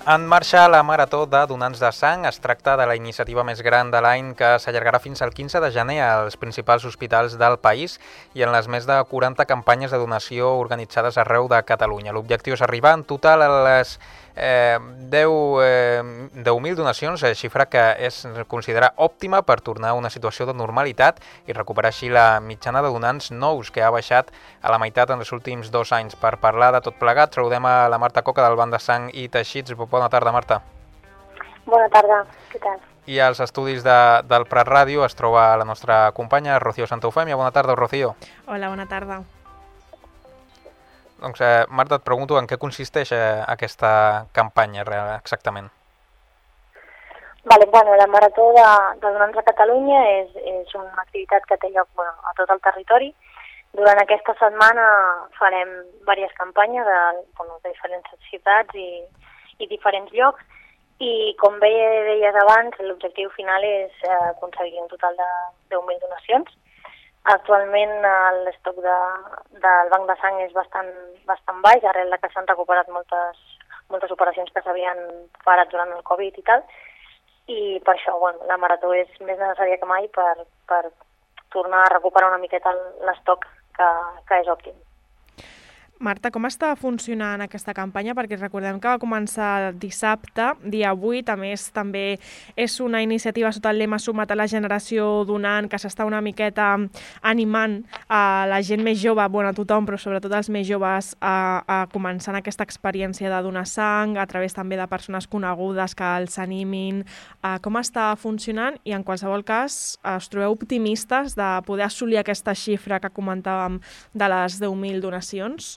En marxa la Marató de Donants de Sang. Es tracta de la iniciativa més gran de l'any que s'allargarà fins al 15 de gener als principals hospitals del país i en les més de 40 campanyes de donació organitzades arreu de Catalunya. L'objectiu és arribar en total a les 10.000 donacions, xifra que és considerada òptima per tornar a una situació de normalitat i recuperar així la mitjana de donants nous, que ha baixat a la meitat en els últims 2 anys. Per parlar de tot plegat, saludem a la Marta Coca del Banc de Sang i Teixits. Bona tarda, Marta. Bona tarda, què tal? I als estudis del Prat Ràdio es troba la nostra companya Rocío Santaufèmia. Bona tarda, Rocío. Hola, bona tarda. Doncs, Marta, et pregunto en què consisteix aquesta campanya exactament. Bueno, la Marató de Donants a Catalunya és una activitat que té lloc a tot el territori. Durant aquesta setmana farem diverses campanyes de diferents ciutats i diferents llocs, i com bé deies abans, l'objectiu final és aconseguir un total de 10.000 donacions. Actualment l'estoc del Banc de Sang és bastant baix, arrel que s'han recuperat moltes operacions que s'havien parat durant el Covid i tal, i per això la Marató és més necessària que mai per tornar a recuperar una miqueta l'estoc que és òptim. Marta, com està funcionant aquesta campanya? Perquè recordem que va començar dissabte, dia 8, a més també és una iniciativa sota el lema Suma't a la generació donant, que s'està una miqueta animant a la gent més jove, a tothom, però sobretot als més joves, a començar aquesta experiència de donar sang, a través també de persones conegudes que els animin. Com està funcionant? I en qualsevol cas, us trobeu optimistes de poder assolir aquesta xifra que comentàvem de les 10.000 donacions?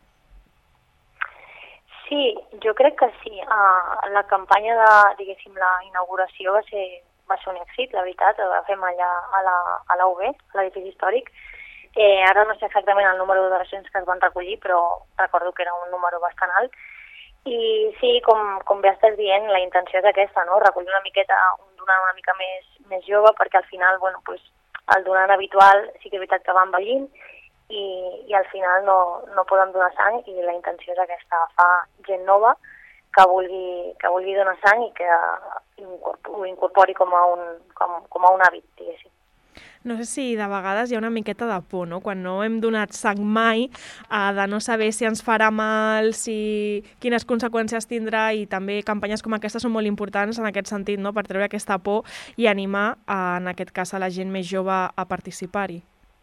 Sí, jo crec que sí. La campanya la inauguració va ser un èxit, la veritat. La fem allà a la UB, a l'edifici històric. Ara no sé exactament el número de donacions que es van recollir, però recordo que era un número bastant alt. I sí, com bé estàs dient, la intenció és aquesta, no? Recollir una miqueta un donant una mica més jove, perquè al final, el donant habitual sí que és veritat que va envellint, i al final no poden donar sang, i la intenció és aquesta, agafar gent nova que vulgui donar sang i que ho incorpori com a un hàbit, diguéssim. No sé si de vegades hi ha una miqueta de por, no? Quan no hem donat sang mai, de no saber si ens farà mal, quines conseqüències tindrà, i també campanyes com aquesta són molt importants en aquest sentit, no? Per treure aquesta por i animar, en aquest cas, a la gent més jove a participar-hi.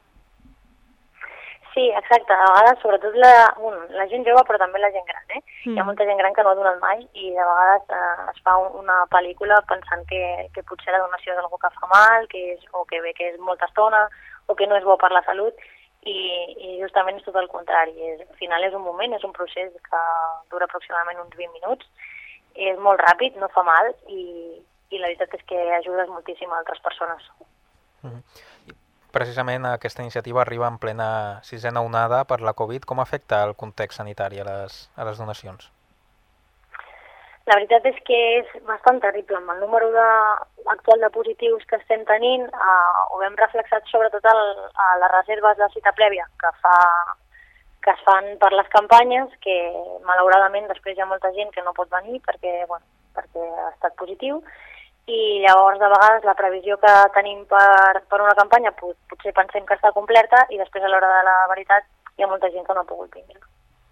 Sí, exacte. A vegades, sobretot la gent jove, però també la gent gran. Hi ha molta gent gran que no ha donat mai, i de vegades es fa una pel·lícula pensant que potser la donació és algo que fa mal, o que és molta estona, o que no és bo per la salut, i justament és tot el contrari. Al final és un moment, és un procés que dura aproximadament uns 20 minuts, és molt ràpid, no fa mal, i la veritat és que ajudes moltíssim a altres persones. Precisament aquesta iniciativa arriba en plena sisena onada per la Covid. Com afecta el context sanitari a les donacions? La veritat és que és bastant terrible. Amb el número actual de positius que estem tenint, ho vam reflexat sobretot a les reserves de cita prèvia que es fan per les campanyes, que malauradament després hi ha molta gent que no pot venir perquè ha estat positiu, i llavors de vegades la previsió que tenim per una campanya potser pensem que està completa, i després a l'hora de la veritat hi ha molta gent que no ha pogut vindre.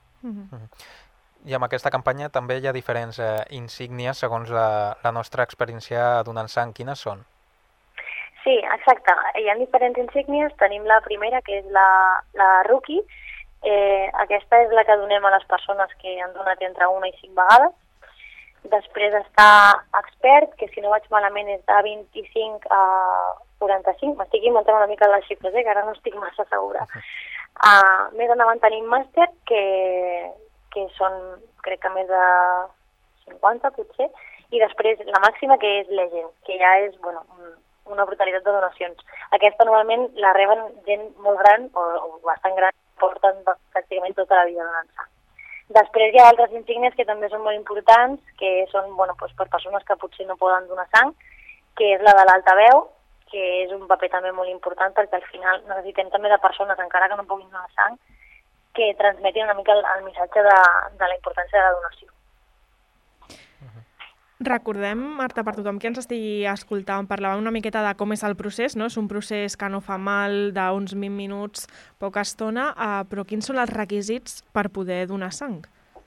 I amb aquesta campanya també hi ha diferents insígnies segons la nostra experiència donant sang. Quines són? Sí, exacte. Hi ha diferents insígnies. Tenim la primera, que és la Rookie. Aquesta és la que donem a les persones que han donat entre 1 i 5 vegades. Després està Expert, que si no vaig malament és de 25 a 45. M'estic inventant una mica les xifres, que ara no estic massa segura. Més endavant tenim Màster, que són, crec que més de 50 potser, i després la màxima, que és Legend, que ja és una brutalitat de donacions. Aquesta normalment la reben gent molt gran o bastant gran, porten pràcticament tota la vida donant sang. Després hi ha altres insígnies que també són molt importants, que són per persones que potser no poden donar sang, que és la de l'altaveu, que és un paper també molt important, perquè al final necessitem també de persones, encara que no puguin donar sang, que transmetin una mica el missatge de la importància de la donació. Recordem, Marta, per tothom que ens estigui escoltant, parlàvem una miqueta de com és el procés, no? És un procés que no fa mal, d'uns 20 minuts, poca estona, però quins són els requisits per poder donar sang?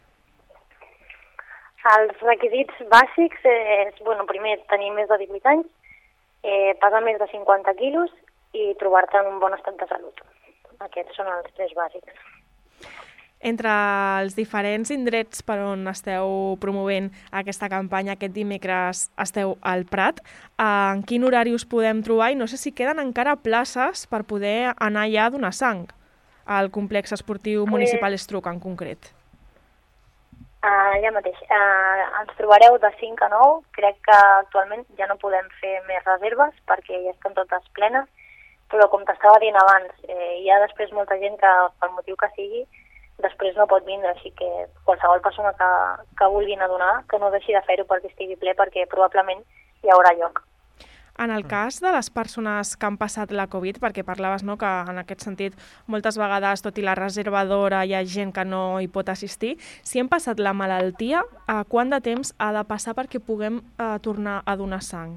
Els requisits bàsics és, primer, tenir més de 18 anys, pesar més de 50 quilos i trobar-te en un bon estat de salut. Aquests són els 3 bàsics. Entre els diferents indrets per on esteu promovent aquesta campanya, aquest dimecres esteu al Prat, en quin horari us podem trobar? I no sé si queden encara places per poder anar allà a donar sang, al complex esportiu municipal Estruc en concret. Allà mateix. Ens trobareu de 5 a 9. Crec que actualment ja no podem fer més reserves perquè ja estan totes plenes, però com t'estava dient abans, hi ha després molta gent que, pel motiu que sigui, després no pot vindre, així que qualsevol persona que vulgui anar a donar, que no deixi de fer-ho perquè estigui ple, perquè probablement hi haurà lloc. En el cas de les persones que han passat la Covid, perquè parlaves, no, que en aquest sentit moltes vegades, tot i la reserva d'hora, hi ha gent que no hi pot assistir, si hem passat la malaltia, quant de temps ha de passar perquè puguem tornar a donar sang?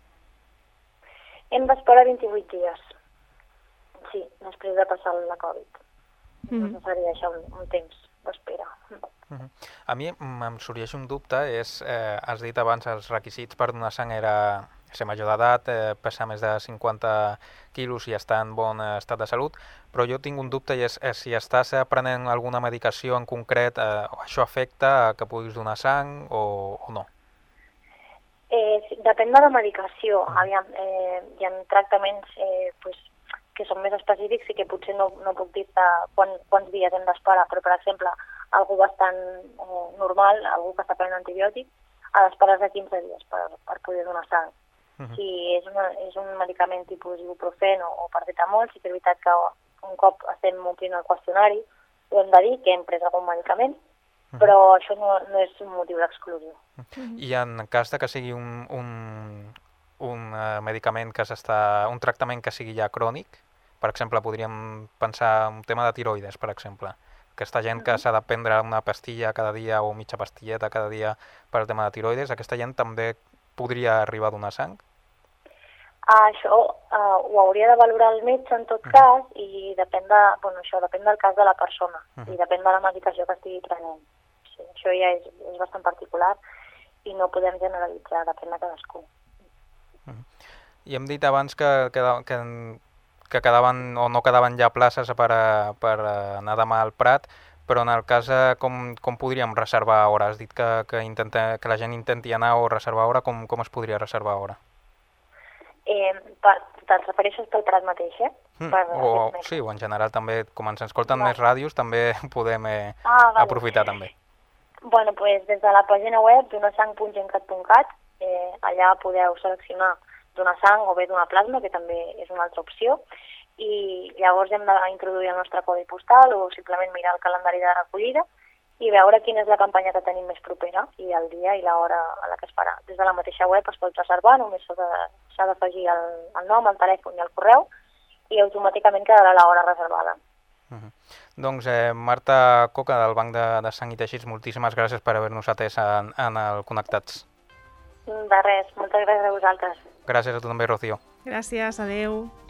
Hem d'esperar 28 dies, sí, després de passar la Covid. Necessari deixar un temps d'espera. A mi em sorgeix un dubte, has dit abans els requisits per donar sang era ser major d'edat, pesar més de 50 quilos i estar en bon estat de salut, però jo tinc un dubte i és si estàs prenent alguna medicació en concret, això afecta que puguis donar sang o no? Depèn de la medicació. Aviam, hi ha tractaments que són més específics i que potser no puc dir-te quants dies hem d'esperar, però per exemple, algú bastant normal, algú que està prenent antibiòtic, ha d'esperar de 15 dies per poder donar sang. Si és un medicament tipus ibuprofen o paracetamol, sí que és veritat que un cop estem omplint el qüestionari, ho hem de dir que hem pres algun medicament, però això no és un motiu d'exclusió. I en cas de que sigui un medicament un tractament que sigui ja crònic, per exemple, podríem pensar un tema de tiroides, per exemple. Aquesta gent que s'ha de prendre una pastilla cada dia o mitja pastilleta cada dia per al tema de tiroides, aquesta gent també podria arribar a donar sang? Això ho hauria de valorar el metge en tot cas i depèn del cas de la persona i depèn de la medicació que estigui prenent. Sí, això ja és bastant particular i no podem generalitzar, depèn de cadascú. I hem dit abans que quedaven o no quedaven ja places per anar demà al Prat, però en el cas com podríem reservar hora? Has dit que la gent intenti anar o reservar hora, com es podria reservar hora? Te'n refereixes pel Prat mateix, Sí, o en general també, com ens escolten més ràdios, també podem aprofitar també. Des de la pàgina web donasang.gencat.cat allà podeu seleccionar donar sang o bé donar plasma, que també és una altra opció, i llavors hem d'introduir el nostre codi postal o simplement mirar el calendari de recollida i veure quina és la campanya que tenim més propera i el dia i l'hora a la que es farà. Des de la mateixa web es pot reservar, només s'ha d'afegir el nom, el telèfon i el correu i automàticament quedarà l'hora reservada. Doncs Marta Coca, del Banc de Sang i Teixits, moltíssimes gràcies per haver-nos atès en el Connectats. De res, moltes gràcies a vosaltres. Gràcies a tu també, Rocío. Gràcies, adeu.